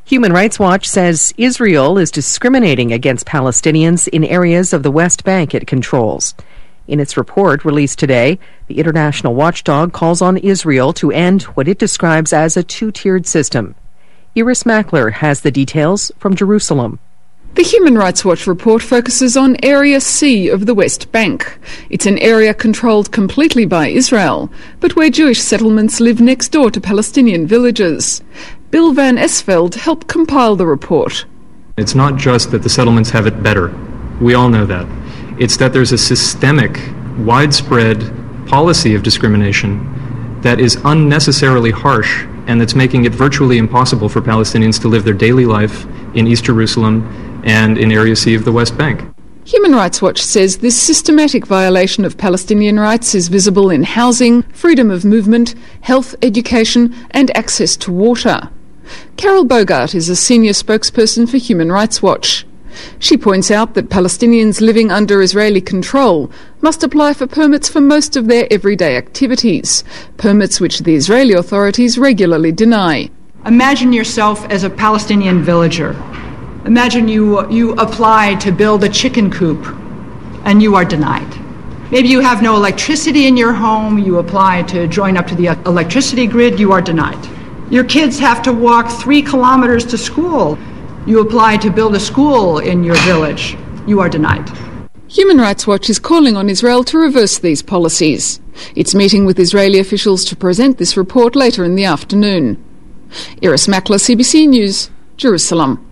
Human Rights Watch says Israel is discriminating against Palestinians in areas of the West Bank it controls. In its report released today, the international watchdog calls on Israel to end what it describes as a two-tiered system. Iris Mackler has the details from Jerusalem. The Human Rights Watch report focuses on Area C of the West Bank. It's an area controlled completely by Israel, but where Jewish settlements live next door to Palestinian villages. Bill Van Esveld helped compile the report. It's not just that the settlements have it better. We all know that. It's that there's a systemic, widespread policy of discrimination that is unnecessarily harsh and that's making it virtually impossible for Palestinians to live their daily life in East Jerusalem and in Area C of the West Bank. Human Rights Watch says this systematic violation of Palestinian rights is visible in housing, freedom of movement, health, education and access to water. Carol Bogart is a senior spokesperson for Human Rights Watch. She points out that Palestinians living under Israeli control must apply for permits for most of their everyday activities, permits which the Israeli authorities regularly deny. Imagine yourself as a Palestinian villager. Imagine you apply to build a chicken coop and you are denied. Maybe you have no electricity in your home, you apply to join up to the electricity grid, you are denied. Your kids have to walk 3 kilometers to school. You apply to build a school in your village, you are denied. Human Rights Watch is calling on Israel to reverse these policies. It's meeting with Israeli officials to present this report later in the afternoon. Iris Mackler, CBC News, Jerusalem.